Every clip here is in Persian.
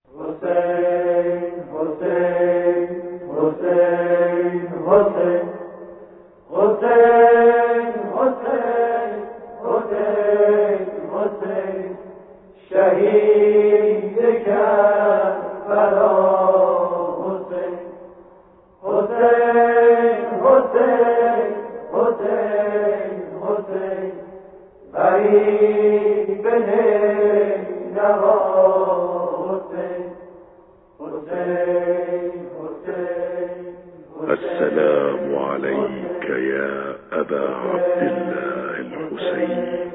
السلام عليك يا أبا عبد الله الحسين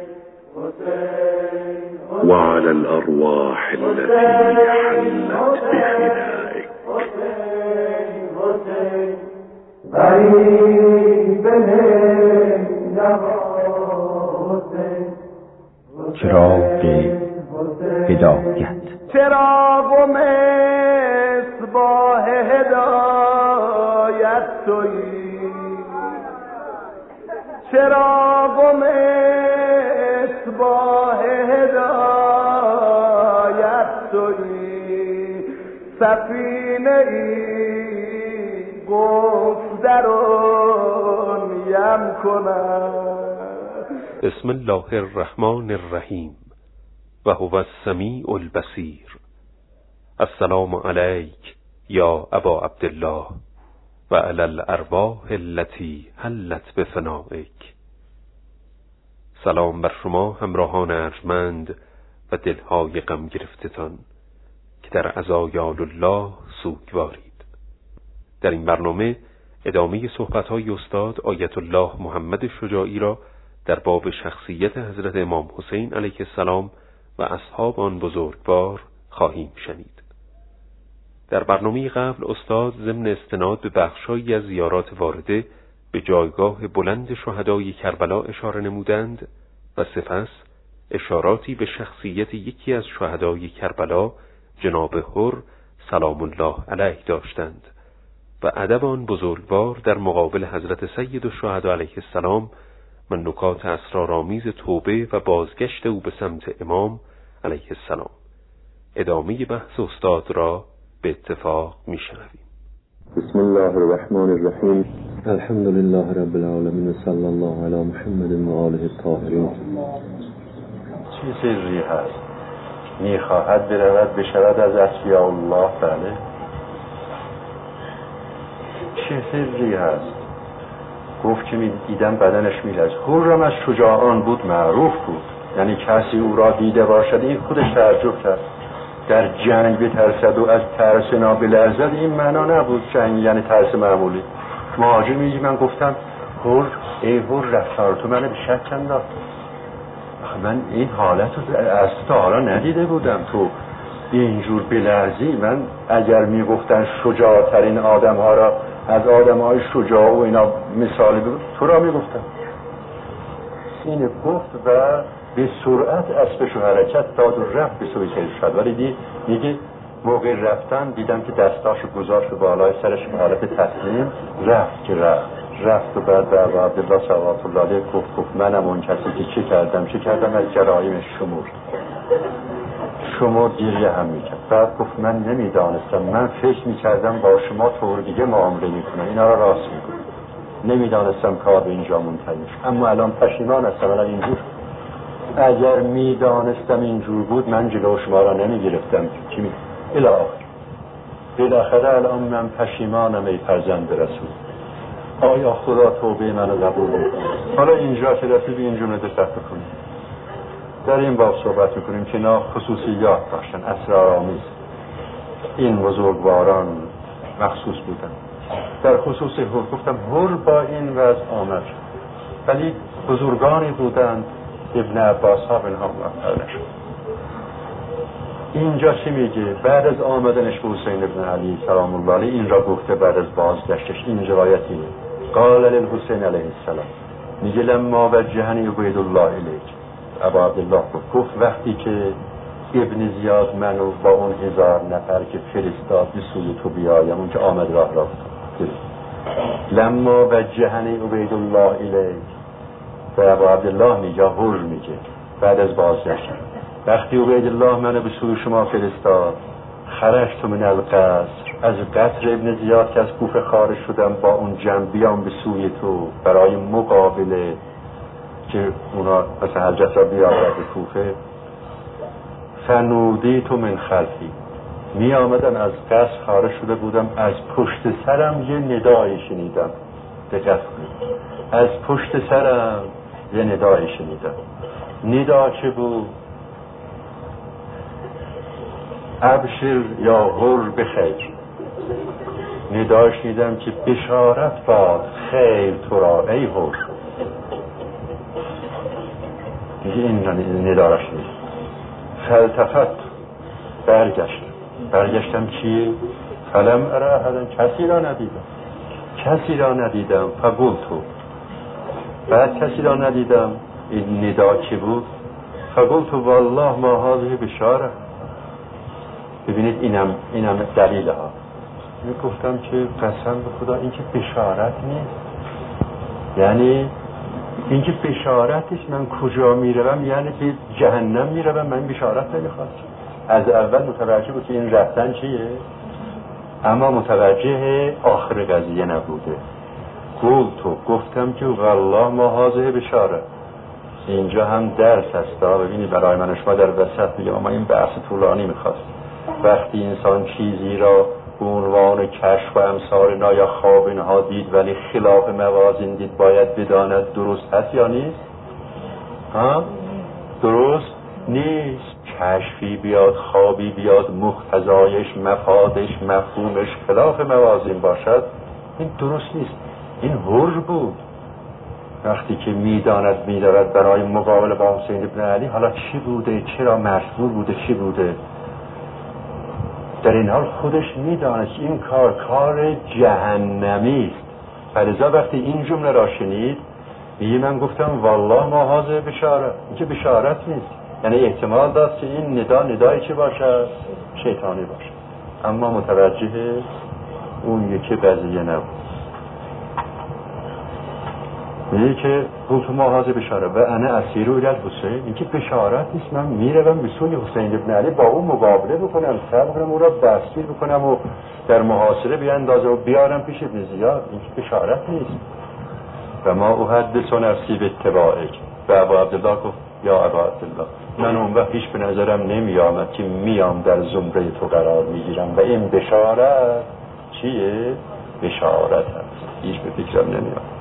وعلى الأرواح التي حلت بفنائك. چراغ هدایت، چراغ و مصباح هدایت تویی، چراغ و مصباح هدایت تویی، سفینه ای گفت درون یم کنم. بسم الله الرحمن الرحیم و هو السمیع البصیر. السلام علیک یا ابا عبدالله و علی الارواح التي حلت بفنائک. سلام بر شما همراهان ارجمند و دلهای غم گرفتتان که در عزایال الله سوگوارید. در این برنامه ادامه صحبت‌های استاد آیت الله محمد شجاعی را در باب شخصیت حضرت امام حسین علیه السلام و اصحاب آن بزرگوار خواهیم شنید. در برنامه قبل استاد ضمن استناد به بخشایی از زیارات وارده به جایگاه بلند شهدای کربلا اشاره نمودند و سپس اشاراتی به شخصیت یکی از شهدای کربلا جناب حر سلام الله علیه داشتند و ادب آن بزرگوار در مقابل حضرت سید الشهدا علیه السلام و نکات اسرارآمیز توبه و بازگشت او به سمت امام علیه السلام. ادامه بحث استاد را به اتفاق میشنویم. بسم الله الرحمن الرحیم. الحمد لله رب العالمین، صلی الله علی محمد و آله الطاهرین. چه سری هست؟ میخواهد برود بشود از اصفیاء الله؟ بله. چه سری هست؟ گفت که دیدم بدنش میلرزد. حرم از شجاعان بود، معروف بود، یعنی کسی او را دیده باشد این خودش تعجب کرد. در جنگ بترسد و از ترس بلرزد، این معنا نبود جنگ یعنی ترس معمولی. مهاجر میگه من گفتم حر ای حر رفتار تو منو به شک انداخت. من این حالت رو از تا حالا ندیده بودم، تو اینجور بلرزی. من اگر میگفتن شجاع ترین آدم ها را از آدم های شجاع و اینا مثالی بود تو را میگفتم. این گفت و به سرعت اسبش و حرکت داد و رفت به سوی شد. ولی میگه موقع رفتن دیدم که دستاشو گذاشت و بالای سرش به حالت تسلیم رفت که رفت و بعد به ابا عبدالله صلوات الله علیه گفت منم اون کسی که چه کردم از جرایم شمور گریه هم میکرد. بعد گفت من نمیدانستم، من فکر میکردم با شما طور دیگه معامله میکنم، اینا را راست میکنم، نمیدانستم کار به اینجا منتهی میشه، اما الان پشیمان هستم. الان اینجور اگر میدانستم اینجور بود من جلو شما را نمیگرفتم. چی الی آخر بالاخره الان من پشیمانم ای فرزند رسول. آیا خدا توبه منو قبول میکنه؟ حالا اینجا که رسید اینجور دقت کنیم. در این باب صحبت میکنیم که اینا خصوصیات داشتن، اسرارآمیز. این بزرگواران مخصوص بودن. در خصوص حر گفتم حر با این وضع آمد، ولی بزرگانی بودند ابن عباس ها بنها موفق نشد. اینجا چی میگه؟ بعد از آمدنش به حسین ابن علی سلام الله علیه این را گفته بعد از بازگشتش. این روایتی قال للحسین علیه السلام، میگه لما وجهنی عبید الله الیک. ابا عبدالله گفت وقتی که ابن زیاد منو با اون 1000 نفر که فرستاد به سوی تو بیایم، اون که آمد راه را لما وجهنی عبید الله الیک. و ابا عبدالله میگه حر میگه بعد از بازگشت وقتی عبید الله منو به سوی شما فرستاد، خرجت من القصر، از قصر ابن زیاد که از کوفه خارج شدم با اون جمع بیام به سوی تو برای مقابله که اونا مثلا حجت را بیاورد به کوفه. فنودی تو من خلفی، می آمدم از قصر خارج شده بودم، از پشت سرم یه ندایی شنیدم. دقت کنید، از پشت سرم یه ندایی شنیدم. ندا چه بود؟ ابشر یا هر بخیر. ندای شنیدم که بشارت باد، خیر تو را ای هر. دیگه این ندا را شنیدم. فلتفت، برگشتم چیه؟ فلم اره احدا، کسی را ندیدم. فقلتو، بعد کسی را ندیدم. این ندا چه بود؟ فقلتو والله ما هذه بشاره. ببینید اینم دلیل ها. می گفتم که قسم به خدا این که بشارت نیست، یعنی این که بشارتش من کجا میروم، یعنی به جهنم میروم، من بشارت نمیخواد. از اول متوجه بود که این رفتن چیه، اما متوجه آخر قضیه نبوده. گفتم که والله ما هذه بشاره. اینجا هم درس هست. ببینید برای من شما در وسط بگم، اما این بحث طولانی میخواست. وقتی انسان چیزی را به عنوان کشف و امثال یا خواب اینها دید ولی خلاف موازین دید، باید بداند درست هست یا نیست. درست نیست. کشفی بیاد، خوابی بیاد، مقتضایش، مفادش، مفهومش خلاف موازین باشد، این درست نیست. این هر بود. وقتی که میدارد برای مقابله با حسین ابن علی حالا چی بوده، چرا مجبور بوده، چی بوده، در این حال خودش میدانست این کار جهنمی است. فلذا وقتی این جمله را شنید میگه من گفتم والله ما هذا بشاره. این که بشارت نیست، یعنی احتمال داشت که این ندای چه باشد؟ شیطانی باشد. اما متوجه اون یکی قضیه نبود. میگه که قلت ما هذا بشاره و انا اسیر الی الحسین. این که بشارت نیست، من میروم به سوی حسین ابن علی با اون مقابله بکنم، صبر کنم، او را دستگیر بکنم و در محاصره بیاندازم و بیارم پیش ابن زیاد. این که بشارت نیست. و ما احدث نفسی باتباعک. و ابو عبدالله گفت یا ابا عبدالله، من اون وقت هیچ به نظرم نمی آمد که میام در زمره تو قرار میگیرم و این بشارت چیه؟ بشارت هست. هیچ به فکرم نمی آمد.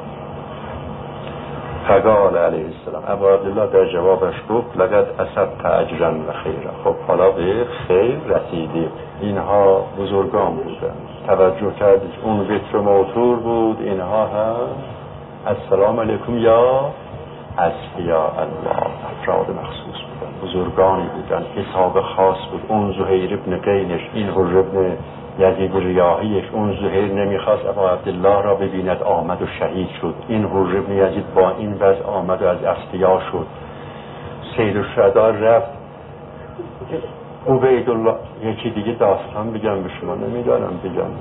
فقال علیه السلام، ابو عبدالله در جوابش گفت لقد اصبت اجرا و خیرا. خب حالا به خیر رسیدی. اینها بزرگان بودن، توجه کردید اون وتر موتور بود، اینها هم السلام علیکم یا اصفیاء الله، افراد مخصوص بودن، بزرگانی بودن، حساب خاص بود. اون زهیر ابن قینش، این هر ابن یزید ریاحیش، اون زهیر نمیخواست ابو عبدالله را ببیند، آمد و شهید شد. این هر ابن یزید با این وضع آمد و از اصفیا شد. سید الشهدا رفت. عبیدالله، یکی دیگه داستان بگم به شما، نمیدانم بگم.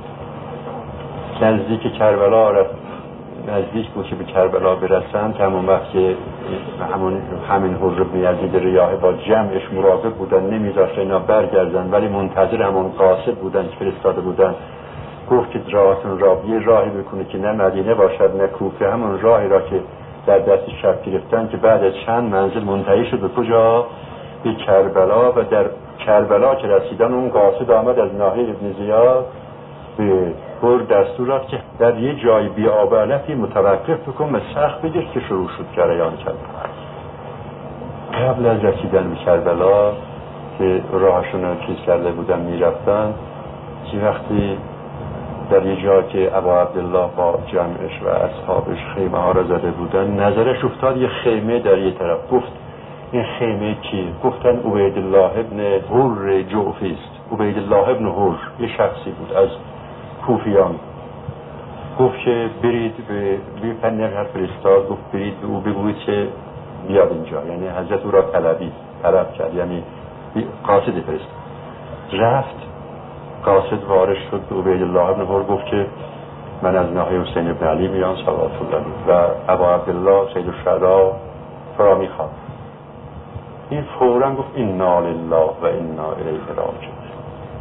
نزدیک کربلا رفت، نزدیک بود که به کربلا برسند. همون وقت که همین هر ابن یزید ریاحی با جمعش مراقب بودن، نمیذاشت اینا برگردن، ولی منتظر همون قاصد بودن که فرستاده بودن. گفت که راهتون را یه راهی بکنه که نه مدینه باشد نه کوفه، همون راهی را که در دست شب گرفتن، که بعد از چند منزل منتهی شد به کجا؟ به کربلا. و در کربلا که رسیدن اون قاصد آمد از ناحیه ابن زیاد به هر دستور داد که در یه جای بی‌آبادی متوقف بکن و سخت بگیر که شروع شد جریان کردن. قبل از رسیدن به کربلا که راهشون رو چیز کرده بودن میرفتن، که وقتی در یه جا که ابا عبدالله با جمعش و اصحابش خیمه ها را زده بودن، نظرش افتاد یه خیمه در یه طرف. گفت این خیمه کیه؟ گفتن عبیدالله ابن هر جعفی است. عبیدالله ابن هر یه شخصی بود از کوفیان. گفت که برید به پنیر فرستاد، گفت برید به او بگوید که بیاد اینجا، یعنی حضرت او را طلب کرد، یعنی قاصد فرستاد. رفت، قاصد وارد شد به عبیدالله ابن هر، گفت که من از ناحیه حسین ابن علی میام صلوات الله و ابا عبدالله سید الشهدا فرا میخواد. این فوراً گفت انا لله و انا الیه راجعون.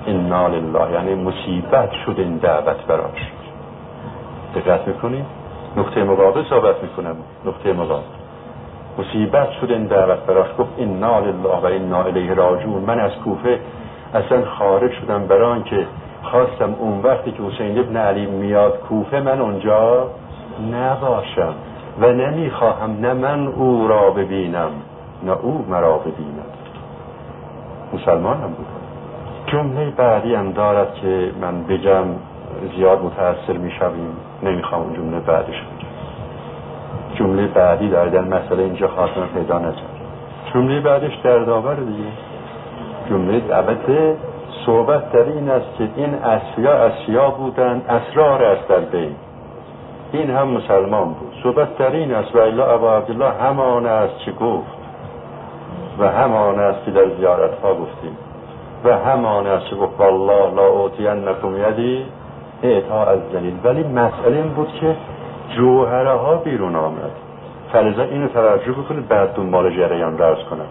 انا لله، یعنی مصیبت شد این دعوت براش. دقت میکنید؟ نقطه مقابل صحبت میکنم، نقطه مقابل مصیبت شد این دعوت براش، گفت انا لله و انا الیه راجعون. من از کوفه اصلا خارج شدم برای آنکه خواستم اون وقتی که حسین ابن علی میاد کوفه من اونجا نباشم و نمیخواهم نه من او را ببینم نه او مرا ببیند. مسلمان هم بود. جمله بعدی هم دارد که من بگم زیاد متأثر میشویم، نمیخوام اون جمله بعدش بگم. جمله بعدی در مسئله اینجا خاتمه پیدا نکرد. جمله بعدش دردآور دیگه. جمله البته صحبت در این است که این اصفیا بودند، اسرار است در بین. این هم مسلمان بود. صحبت در این است و الا ابا عبدالله همان است که گفت و همان است که در زیارت ها گفتیم و همان است که گفت والله لا اوتینکم یدی اعطا از ذلیل. ولی مسئله این بود که جوهره ها بیرون آمد. فلذا اینو توجه بکنید بعد دنبال جریان درس کنم.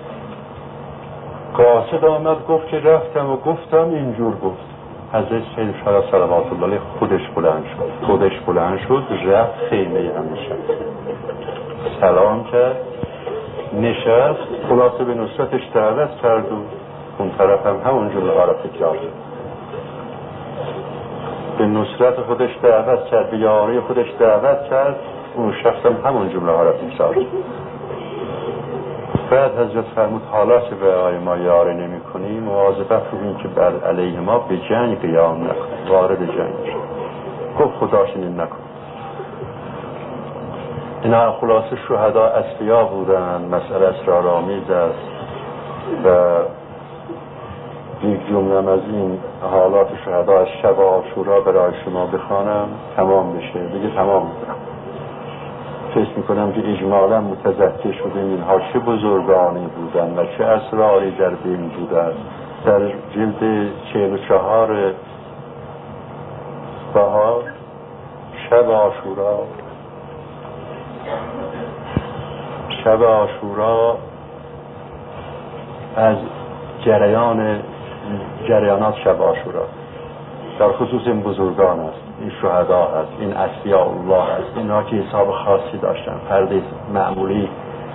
قاصد آمد گفت که رفتم و گفتم اینجور گفت. حضرت سید شاه صلوات الله علیه خودش بلند شد رفت خیمه همیشه سلام کرد نشست، خلاصه به نصرتش دعوت کرد و اون طرف هم همون جمله را تکرار کرد. به نصرت خودش دعوت کرد، به یاری خودش دعوت کرد، اون شخص هم همون جمله ها را تکرار کرد. بعد حضرت فرمود حالا که به آقای ما یاری نمی کنیم مواظبت کنیم که بر علیه ما به جنگ قیام نکنیم، وارد جنگ شد. گفت خدا چنین نکن. اینا خلاصه شهدا اصفیا بودن. مسئله اسرارآمیز است و یک جمله از این حالات شهدا از شب عاشورا برای شما بخوانم تمام بشه. دیگه تمام میکنم. فکر میکنم که اجمالا متذکر شدیم اینها چه بزرگانی بودن و چه اسراری در بین بودن. در جلد 44 بهار شب عاشورا از جریانات شب عاشورا در خصوص این بزرگان است، این شهدا است، این اصفیاء الله است. اینها که حساب خاصی داشتن، فرد معمولی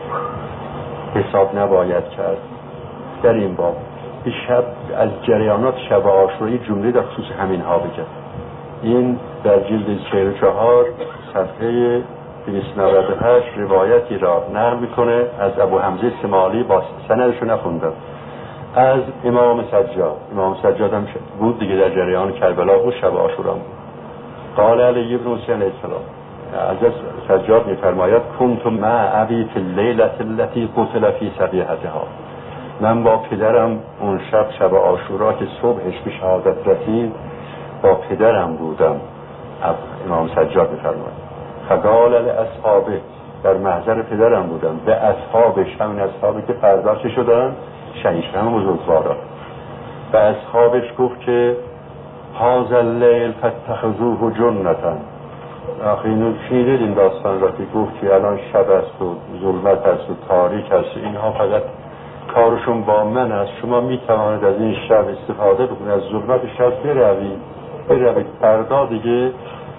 حساب نباید کرد. در این باب این شب از جریانات شب عاشورا جمله در خصوص همین ها بگه. این در جلد 44 صفحه 298 روایتی را نقل میکنه از ابو حمزه سمالی، با سندشو نخوندم، از امام سجاد هم بود دیگه، در جریان کربلا بود، شب عاشورا بود. قال علی ابن حسین علیه السلام، حضرت سجاد میفرماید کنت مع ابی فی اللیلة التي قتل فی صبیحتها. من با پدرم اون شب عاشورا که صبحش به شهادت رسید با پدرم بودم. امام سجاد میفرماید فقال لاصحابه، در محضر پدرم بودم، به اصحابش، همین اصحابی که فرداش شدن شهید، هم بزرگوارا، به اصحابش گفت که هذا اللیل فاتخذوه جنتا. آخه اینو شنیدید این داستان را که گفت که الان شب است و ظلمت است و تاریک است، اینها فقط کارشون با من است، شما میتوانید از این شب استفاده بکنید، از ظلمت شب بروید، فردا دیگه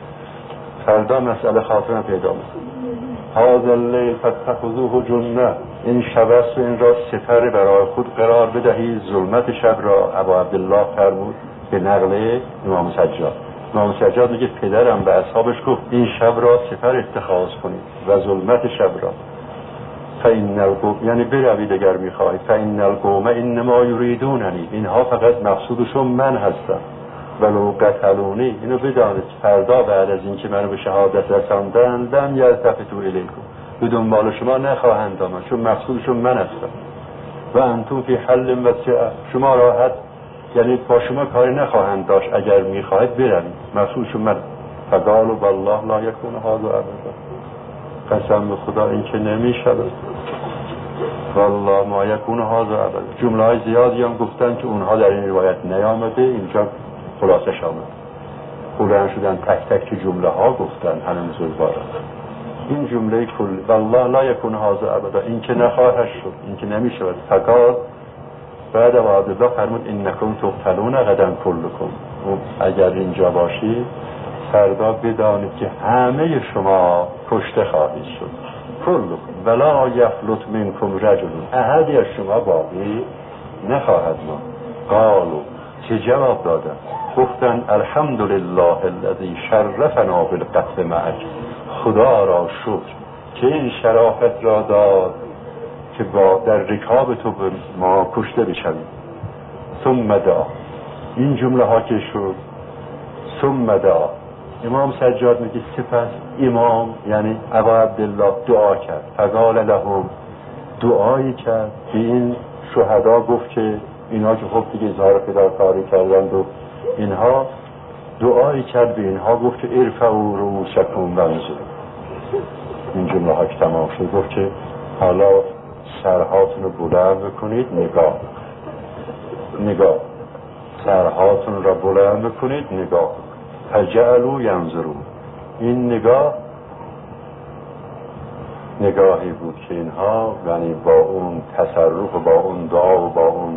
مسئله خاتمه پیدا می‌کنه. هذا اللیل فاتخذوه جنة، این شب است و این را سپر برای خود قرار بدهید، ظلمت شب را. ابا عبدالله فرمود به نقل امام سجاد میگه پدرم به اصحابش گفت این شب را سپر اتخاذ کنید و ظلمت شب را. فإن القوم، یعنی بروید اگر میخواهید، فإن القوم انما یریدوننی، اینها فقط مقصودشون من هستم. ولو قتلونی، اینو بدانید فردا بعد از اینکه منو به شهادت رساندن لم یلتفتوا الیکم، به دنبال شما نخواهند آمد، چون مقصودشون من هستم. و انتم فی حل وسع، شما راحت، یعنی با شما کاری نخواهند داشت، اگر میخواهید بروید، مقصودشون من. فقالوا والله لا یکون هذا ابدا، قسم به خدا این که نمیشود، والله ما یکون هذا ابدا. جمله های زیادی هم گفتن که اونها در این روایت نیامده، اینجا خلاصش آمد. بلند شدن تک تک جمله ها گفتن همین بزرگوارا. این جمله کل والله لا یکون هذا ابدا، این که نخواهد شد، این که نمیشود. فقط بعد ابا عبدالله فرمود انکم تقتلون غدا کلکم. اگر اینجا باشید فردا بدانید که همه شما کشته خواهید شد. کلکم ولا یفلت منکم رجل، احدی از شما باقی نخواهد ماند. قالوا، چه جواب دادن؟ گفتن الحمدلله الذی شرفنا بالقتل معک، خدا را شکر که این شرافت را داد که با در رکاب تو ما کشته بشویم. ثم دعا، این جمله ها که شد ثم دعا، امام سجاد میگه سپس امام یعنی ابا عبدالله دعا کرد. فقال لهم، دعایی کرد به این شهدا، گفت که اینا که خب دیگه اظهار فداکاری کردند و اینها، دعایی کرد به اینها، گفت که ارفعوا رؤوسکم وانظروا. این جمله ها که تمام شد گفت که حالا سرهاتون رو بلند بکنید، نگاه سرهاتون را بلند بکنید، نگاه. فجعلوا ینظرون، این نگاهی بود که اینها یعنی با اون تصرف و با اون دعا و با اون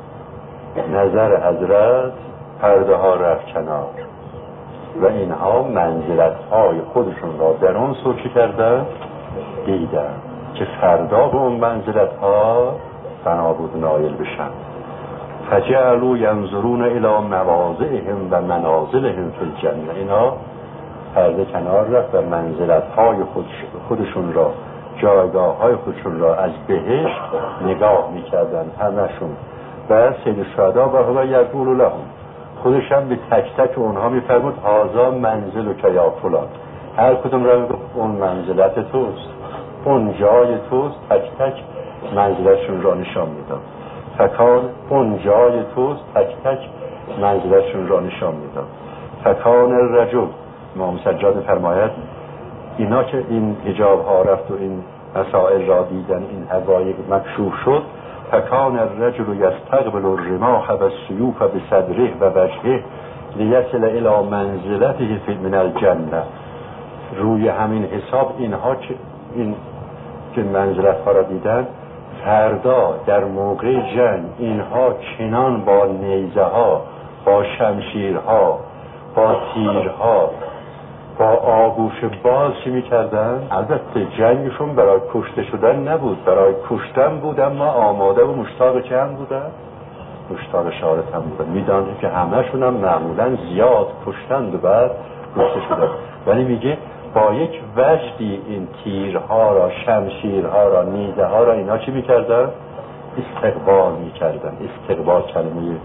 نظر حضرت پرده ها رفت کنار و اینها منزلت های خودشون را در اون سوچی کردن، دیدن که فردا به اون منزلت ها فنا بود نایل بشن. فجعلوا ینظرون الی مواضعهم و منازلهم فی الجنه، اینا پرده کنار رفت و منزلت های خودشون را، جایگاه های خودشون را از بهشت نگاه میکردن همشون. و سید شهدا و هو یقول لهم، خودش هم به تک تک اونها میفرمود هذا منزلک یا فلان، هر کدوم را میگفت اون منزلت توست، اون جای توست، تک تک منزلتشون را نشان میداد. فکان اون جای توست، تک تک منزلتشون را نشان میداد. فکان الرجل، امام سجاد فرماید اینا که این حجاب ها رفت و این مسائل را دیدن، این حقایق مکشوف شد، فکان الرجل یستقبل الرماح و السیوف بصدره و وجهه لیصل الی منزلته من الجنه. روی همین حساب اینها که این که منزلت ها را دیدن، فردا در موقع جنگ اینها چنان با نیزه ها، با شمشیرها، با تیرها، با آغوش باز چی میکردن؟ البته جنگشون برای کشته شدن نبود، برای کشتن بود، اما آماده و مشتاق چند بودن؟ مشتاق شهادت هم بودن. میدانید که همهشون هم معمولا زیاد کشتند و بعد کشته شدن، ولی میگه با یک وجدی این تیرها را، شمشیرها را، نیزه ها را اینا چی میکردن؟ استقبال میکردن. استقبال کلمه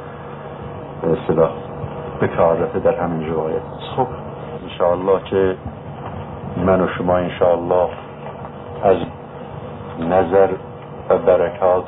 به اصطلاح به کار رفته در همین روایت. خب انشاءالله که من و شما انشاءالله از نظر و برکات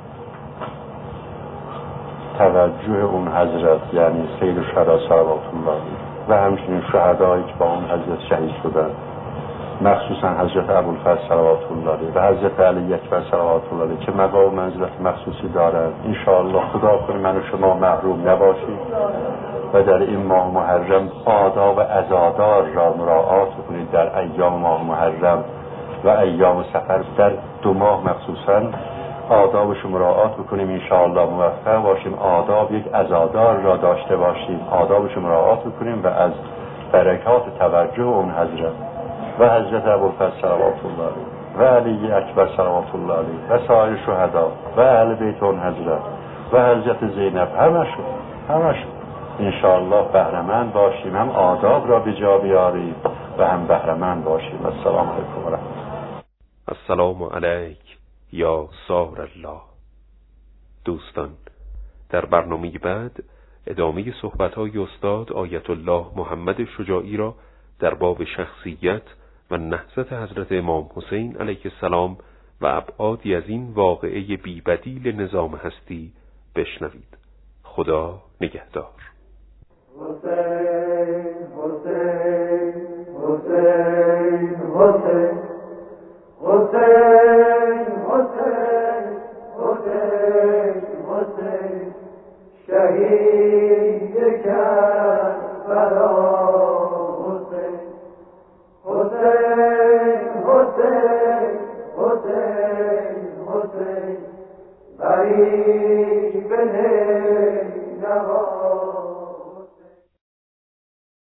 توجه اون حضرت یعنی سید الشهدا صلوات الله و همچنین شهدایی که با اون حضرت شهید شدن، مخصوصا حضرت ابوالفضل صلوات الله و حضرت علی اکبر صلوات الله که مقام و منزلت مخصوصی دارند، انشاءالله خدا کنه من و شما محروم نباشیم و در این ماه محرم آداب عزادار را مراعات کنید. در ایام ماه محرم و ایام سفر در 2 ماه مخصوصا آدابش مراعات بکنیم، انشاءالله موفق باشیم. آداب یک عزادار را داشته باشیم، آدابش مراعات بکنیم و از برکات توجه اون حضرت و حضرت ابوالفضل صلوات الله علیه و علی اکبر صلوات الله علیه و سایر شهدا و اهل بیت اون حضرت و حضرت زینب همشون انشاءالله بهره‌مند باشیم، هم آداب را به جا بیاریم و هم بهره‌مند باشیم. السلام علیکم و رحمت الله. السلام علیک یا سار الله. دوستان، در برنامه بعد ادامه صحبت‌های استاد آیت الله محمد شجاعی را در باب شخصیت و نهضت حضرت امام حسین علیه السلام و ابعادی از این واقعه بی‌بدیل نظام هستی بشنوید. خدا نگهدار. حسین حسین حسین حسین حسین حسین حسین حسین شهید کربلا حسین حسین حسین حسین حسین بری دل